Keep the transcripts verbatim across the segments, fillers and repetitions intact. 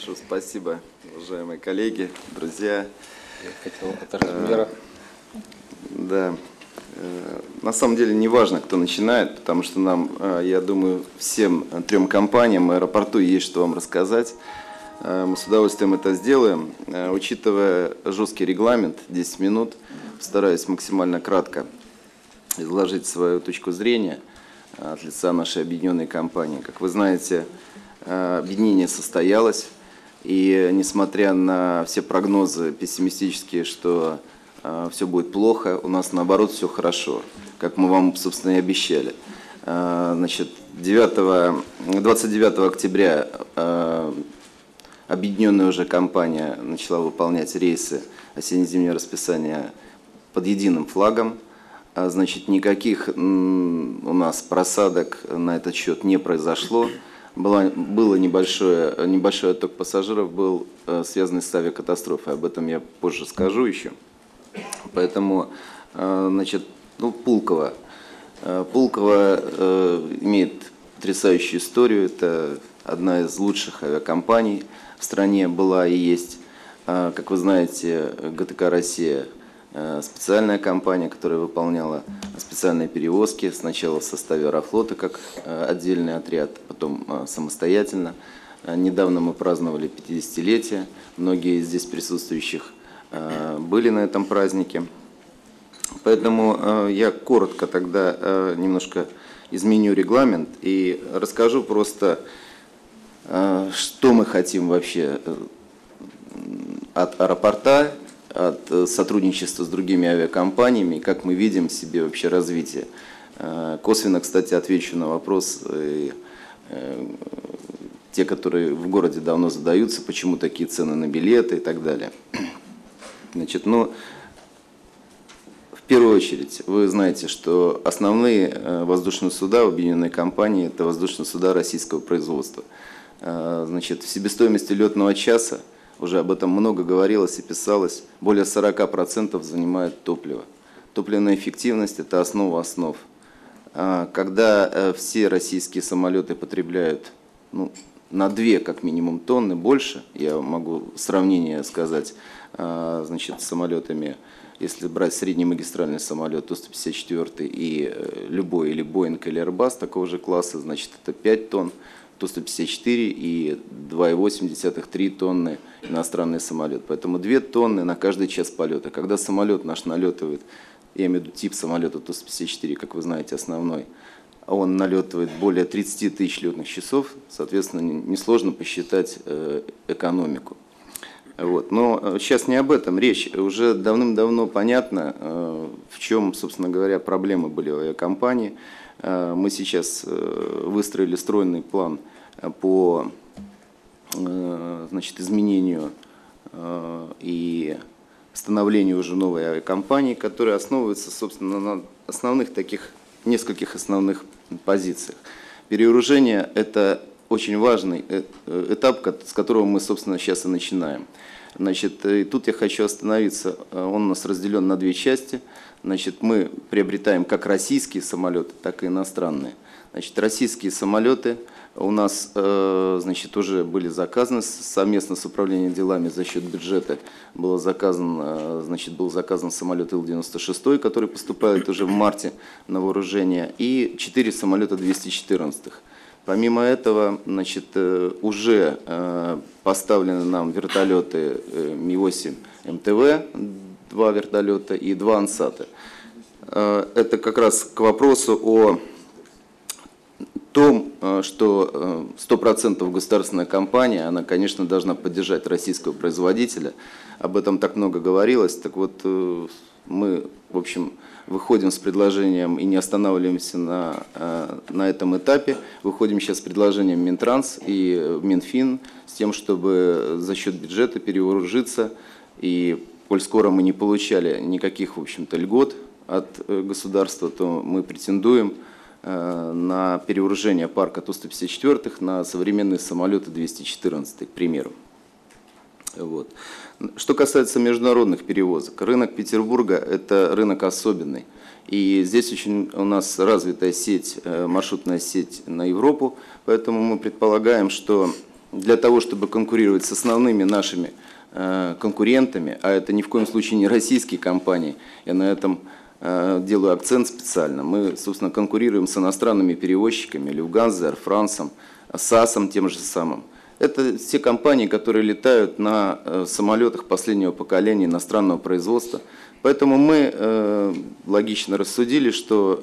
Хорошо, спасибо, уважаемые коллеги, друзья. Я хотел от размера. Да. На самом деле не важно, кто начинает, потому что нам, я думаю, всем трем компаниям аэропорту есть что вам рассказать. Мы с удовольствием это сделаем. Учитывая жесткий регламент, десять минут, постараюсь максимально кратко изложить свою точку зрения от лица нашей объединенной компании. Как вы знаете, объединение состоялось, и несмотря на все прогнозы пессимистические, что все будет плохо, у нас наоборот все хорошо, как мы вам, собственно, и обещали. Значит, двадцать девятого октября объединенная уже компания начала выполнять рейсы осенне-зимнее расписание под единым флагом. Значит, никаких у нас просадок на этот счет не произошло. Было, было небольшое, небольшой отток пассажиров, был связанный с авиакатастрофой. Об этом я позже скажу еще. Поэтому, значит, ну, Пулково. Пулково имеет потрясающую историю. Это одна из лучших авиакомпаний в стране была и есть. Как вы знаете, ГТК «Россия» специальная компания, которая выполняла специальные перевозки. Сначала в составе Аэрофлота как отдельный отряд, потом самостоятельно. Недавно мы праздновали пятидесятилетие. Многие из здесь присутствующих были на этом празднике. Поэтому я коротко тогда немножко изменю регламент и расскажу просто, что мы хотим вообще от аэропорта, от сотрудничества с другими авиакомпаниями, как мы видим себе вообще развитие. Косвенно, кстати, отвечу на вопрос, те, которые в городе давно задаются, почему такие цены на билеты и так далее. Значит, ну, в первую очередь, вы знаете, что основные воздушные суда в объединенной компании – это воздушные суда российского производства. Значит, в себестоимости летного часа, уже об этом много говорилось и писалось, более сорока процентов занимает топливо. Топливная эффективность – это основа основ. Когда все российские самолеты потребляют ну, на две, как минимум, тонны больше, я могу сравнение сказать, значит, с самолетами, если брать среднемагистральный самолет, Ту сто пятьдесят четыре и любой, или Боинг, или Airbus такого же класса, значит, это пять тонн. Ту сто пятьдесят четыре и два и восемь десятых — три тонны иностранный самолет. Поэтому две тонны на каждый час полета. Когда самолет наш налетывает, я имею в виду тип самолета Ту сто пятьдесят четыре, как вы знаете, основной, он налетывает более тридцати тысяч летных часов, соответственно, несложно посчитать экономику. Вот. Но сейчас не об этом речь. Уже давным-давно понятно, в чем, собственно говоря, проблемы были в авиакомпании. Мы сейчас выстроили стройный план по, значит, изменению и становлению уже новой авиакомпании, которая основывается, собственно, на основных таких, нескольких основных позициях. Перевооружение – это очень важный этап, с которого мы, собственно, сейчас и начинаем. Значит, и тут я хочу остановиться. Он у нас разделен на две части. Значит, мы приобретаем как российские самолеты, так и иностранные. Значит, российские самолеты у нас, значит, уже были заказаны совместно с управлением делами за счет бюджета. Было заказан, значит, был заказан самолет Ил девяносто шесть, который поступает уже в марте на вооружение, и четыре самолета двести четырнадцать. Помимо этого, значит, уже поставлены нам вертолеты Ми восемь Эм Тэ Вэ, два вертолета и два Ансата. Это как раз к вопросу о том, что сто процентов государственная компания, она, конечно, должна поддержать российского производителя. Об этом так много говорилось. Так вот, мы, в общем, выходим с предложением и не останавливаемся на, на этом этапе. Выходим сейчас с предложением Минтранс и Минфин с тем, чтобы за счет бюджета перевооружиться. И, коль скоро мы не получали никаких, в общем-то, льгот от государства, то мы претендуем на перевооружение парка Ту сто пятьдесят четыре на современные самолеты двести четырнадцать, к примеру. Вот. Что касается международных перевозок, рынок Петербурга – это рынок особенный. И здесь очень у нас развитая сеть, маршрутная сеть на Европу, поэтому мы предполагаем, что для того, чтобы конкурировать с основными нашими конкурентами, а это ни в коем случае не российские компании, я на этом делаю акцент специально, мы, собственно, конкурируем с иностранными перевозчиками, Люфтганзой, Air France, САСом тем же самым. Это те компании, которые летают на самолетах последнего поколения иностранного производства. Поэтому мы э, логично рассудили, что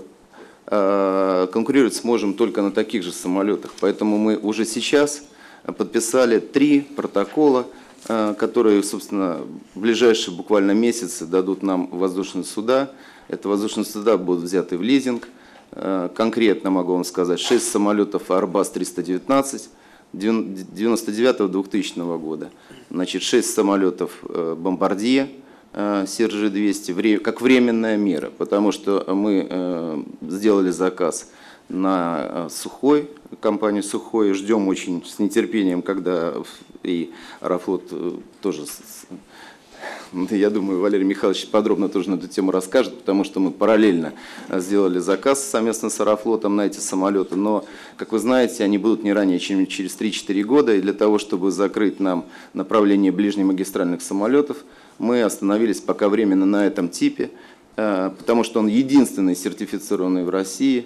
э, конкурировать сможем только на таких же самолетах. Поэтому мы уже сейчас подписали три протокола, э, которые, собственно, в ближайшие буквально месяцы дадут нам воздушные суда. Это воздушные суда будут взяты в лизинг. Э, конкретно могу вам сказать, шесть самолетов Airbus триста девятнадцать. девяносто девятого — двухтысячного года. Значит, шесть самолетов Bombardier Си Эр Джи двести, как временная мера, потому что мы сделали заказ на Сухой, компанию Сухой, ждем очень с нетерпением, когда и Аэрофлот тоже, я думаю, Валерий Михайлович подробно тоже на эту тему расскажет, потому что мы параллельно сделали заказ совместно с Аэрофлотом на эти самолеты, но, как вы знаете, они будут не ранее, чем через три-четыре года, и для того, чтобы закрыть нам направление ближнемагистральных самолетов, мы остановились пока временно на этом типе, потому что он единственный сертифицированный в России.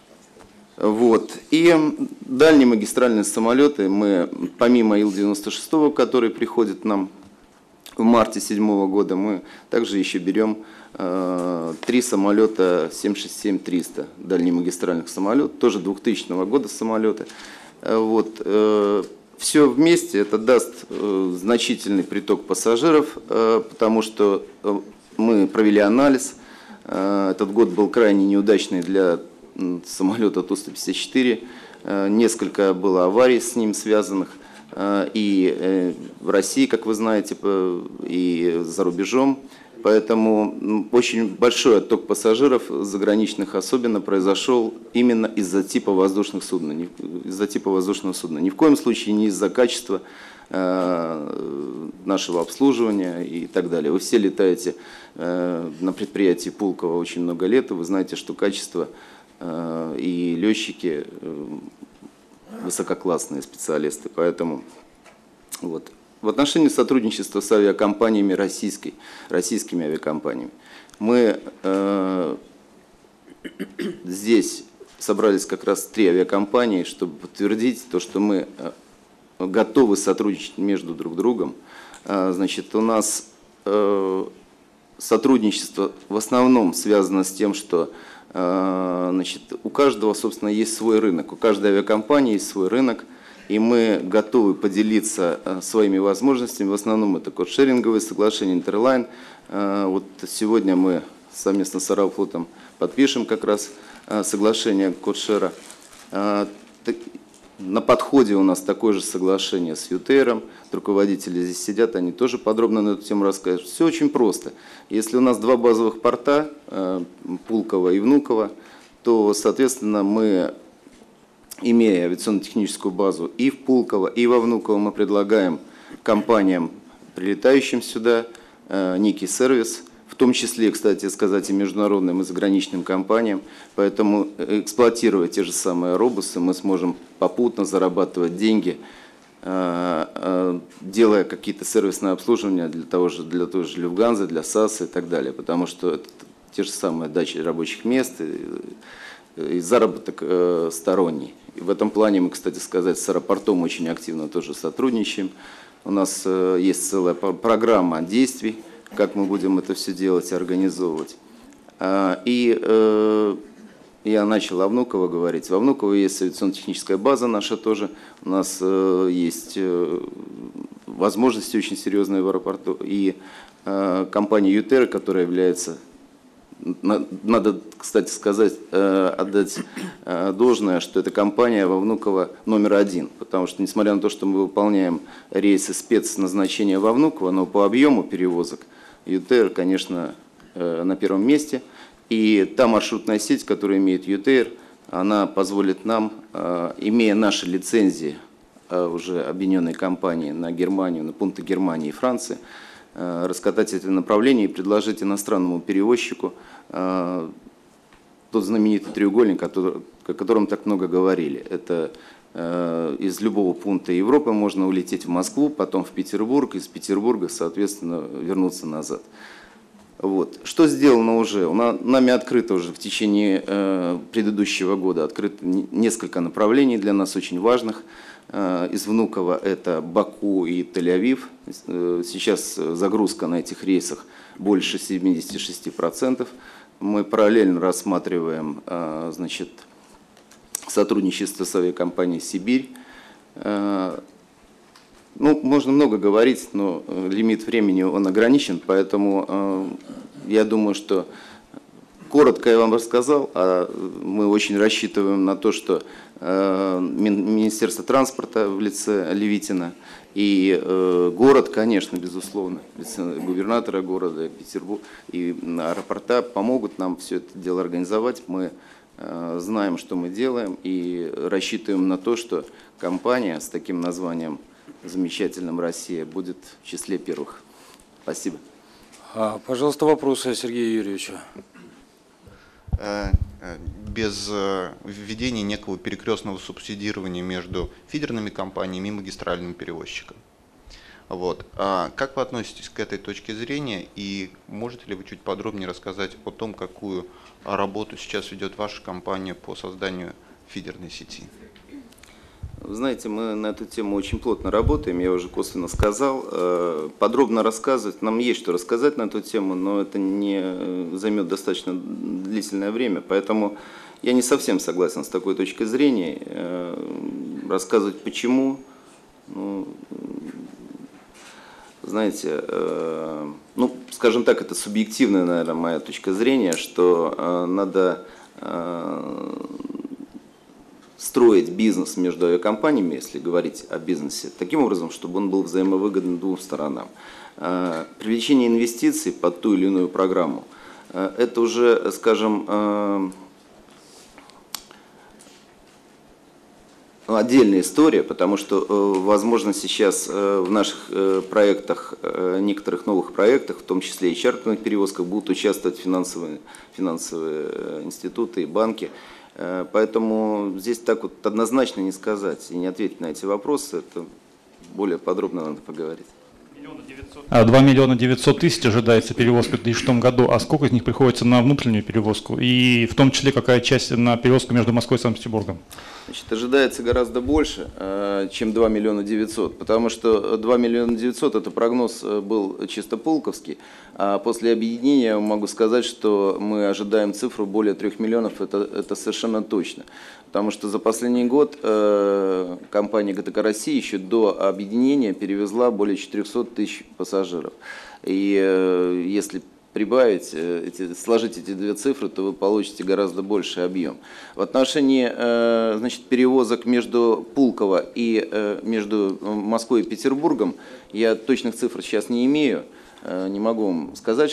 Вот. И дальние магистральные самолеты мы, помимо Ил девяносто шесть, который приходит нам в марте две тысячи седьмого года, мы также еще берем э, три самолета семь шесть семь триста, дальнемагистральных самолетов, тоже двухтысячного года самолеты. Вот. Э, все вместе это даст э, значительный приток пассажиров, э, потому что э, мы провели анализ. Э, этот год был крайне неудачный для э, самолета Ту сто пятьдесят четыре. Э, несколько было аварий с ним связанных. И в России, как вы знаете, и за рубежом. Поэтому очень большой отток пассажиров заграничных особенно произошел именно из-за типа воздушных судна, из-за типа воздушного судна. Ни в коем случае не из-за качества нашего обслуживания и так далее. Вы все летаете на предприятии Пулково очень много лет, и вы знаете, что качество и летчики высококлассные специалисты, поэтому вот. В отношении сотрудничества с авиакомпаниями российской, российскими авиакомпаниями, мы э, здесь собрались как раз три авиакомпании, чтобы подтвердить то, что мы готовы сотрудничать между друг другом. Э, значит, у нас э, сотрудничество в основном связано с тем, что Значит, у каждого, собственно, есть свой рынок, у каждой авиакомпании есть свой рынок, и мы готовы поделиться своими возможностями. В основном это кодшеринговые соглашения, Интерлайн. Вот сегодня мы совместно с Аэрофлотом подпишем как раз соглашение кодшера. На подходе у нас такое же соглашение с ЮТЭРом. Руководители здесь сидят, они тоже подробно на эту тему расскажут. Все очень просто. Если у нас два базовых порта, Пулково и Внуково, то, соответственно, мы, имея авиационно-техническую базу и в Пулково, и во Внуково, мы предлагаем компаниям, прилетающим сюда, некий сервис, в том числе, кстати сказать, и международным, и заграничным компаниям. Поэтому, эксплуатируя те же самые робусы, мы сможем попутно зарабатывать деньги, делая какие-то сервисные обслуживания для того же, для той же Люфтганзы, для САСа и так далее. Потому что это те же самые дачи рабочих мест и, и заработок э, сторонний. И в этом плане мы, кстати сказать, с аэропортом очень активно тоже сотрудничаем. У нас э, есть целая программа действий, как мы будем это все делать и организовывать. И э, я начал о Внуково говорить. Во Внуково есть авиационно-техническая база наша тоже. У нас э, есть э, возможности очень серьезные в аэропорту. И э, компания ЮТЭР, которая является, надо, кстати сказать, э, отдать э, должное, что эта компания во Внуково номер один. Потому что, несмотря на то, что мы выполняем рейсы спецназначения во Внуково, но по объему перевозок ЮТЭР, конечно, на первом месте. И та маршрутная сеть, которую имеет ЮТЭР, она позволит нам, имея наши лицензии уже объединенной компании на Германию, на пункты Германии и Франции, раскатать эти направления и предложить иностранному перевозчику тот знаменитый треугольник, о котором так много говорили. Это Из любого пункта Европы можно улететь в Москву, потом в Петербург, из Петербурга, соответственно, вернуться назад. Вот. Что сделано уже? Нами открыто уже в течение предыдущего года открыто несколько направлений для нас очень важных. Из Внуково это Баку и Тель-Авив. Сейчас загрузка на этих рейсах больше семидесяти шести процентов. Мы параллельно рассматриваем, значит, сотрудничество с авиакомпанией «Сибирь». Ну, можно много говорить, но лимит времени он ограничен, поэтому я думаю, что коротко я вам рассказал, а мы очень рассчитываем на то, что Министерство транспорта в лице Левитина и город, конечно, безусловно, в лице губернатора города Петербург и аэропорта помогут нам все это дело организовать. Мы знаем, что мы делаем, и рассчитываем на то, что компания с таким названием замечательным «Россия» будет в числе первых. Спасибо. Пожалуйста, вопросы Сергею Юрьевичу. Без введения некого перекрестного субсидирования между фидерными компаниями и магистральным перевозчиком. Вот. А как вы относитесь к этой точке зрения, и можете ли вы чуть подробнее рассказать о том, какую работу сейчас ведет ваша компания по созданию фидерной сети? Вы знаете, мы на эту тему очень плотно работаем, я уже косвенно сказал. Подробно рассказывать, нам есть что рассказать на эту тему, но это не займет достаточно длительное время, поэтому я не совсем согласен с такой точкой зрения. Рассказывать почему, ну, знаете, ну, скажем так, это субъективная, наверное, моя точка зрения, что надо строить бизнес между авиакомпаниями, если говорить о бизнесе, таким образом, чтобы он был взаимовыгоден двум сторонам. Привлечение инвестиций под ту или иную программу – это уже, скажем, отдельная история, потому что, возможно, сейчас в наших проектах, некоторых новых проектах, в том числе и чартерных перевозках, будут участвовать финансовые, финансовые институты и банки. Поэтому здесь так вот однозначно не сказать и не ответить на эти вопросы, это более подробно надо поговорить. два миллиона девятьсот тысяч ожидается перевозка в две тысячи шестом году, а сколько из них приходится на внутреннюю перевозку? И в том числе какая часть на перевозку между Москвой и Санкт-Петербургом? Значит, ожидается гораздо больше, чем два миллиона девятьсот, потому что два миллиона девятьсот это прогноз был чисто пулковский, а после объединения могу сказать, что мы ожидаем цифру более трех миллионов, это, это совершенно точно. Потому что за последний год э, компания ГТК России еще до объединения перевезла более четырехсот тысяч пассажиров. И э, если прибавить, э, эти, сложить эти две цифры, то вы получите гораздо больший объем. В отношении э, значит, перевозок между Пулково и э, между Москвой и Петербургом, я точных цифр сейчас не имею. Э, не могу вам сказать,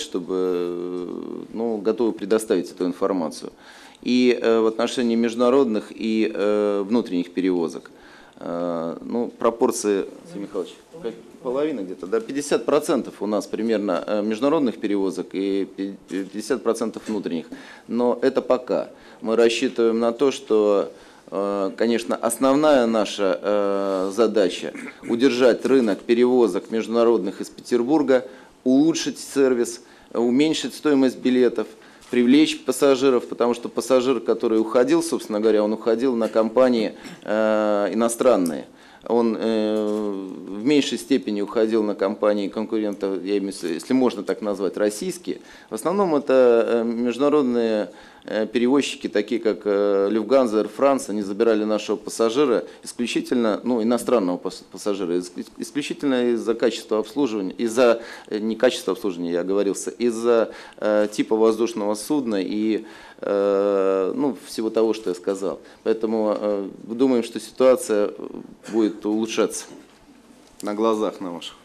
чтобы, ну, готовы предоставить эту информацию. И э, в отношении международных и э, внутренних перевозок. Э, ну, пропорции, Сергей Михайлович, половина где-то, да, пятьдесят процентов у нас примерно международных перевозок и пятьдесят процентов внутренних. Но это пока. Мы рассчитываем на то, что, э, конечно, основная наша э, задача – удержать рынок перевозок международных из Петербурга, улучшить сервис, уменьшить стоимость билетов, привлечь пассажиров, потому что пассажир, который уходил, собственно говоря, он уходил на компании э, иностранные. Он э, в меньшей степени уходил на компании конкурентов, я имею в виду, если можно так назвать, российские. В основном это международные перевозчики, такие как Люфтганза, Air France, они забирали нашего пассажира исключительно, ну, иностранного пассажира, исключительно из-за качества обслуживания, из-за, не качества обслуживания, я оговорился, из-за э, типа воздушного судна и э, ну, всего того, что я сказал. Поэтому э, думаем, что ситуация будет улучшаться на глазах на ваших.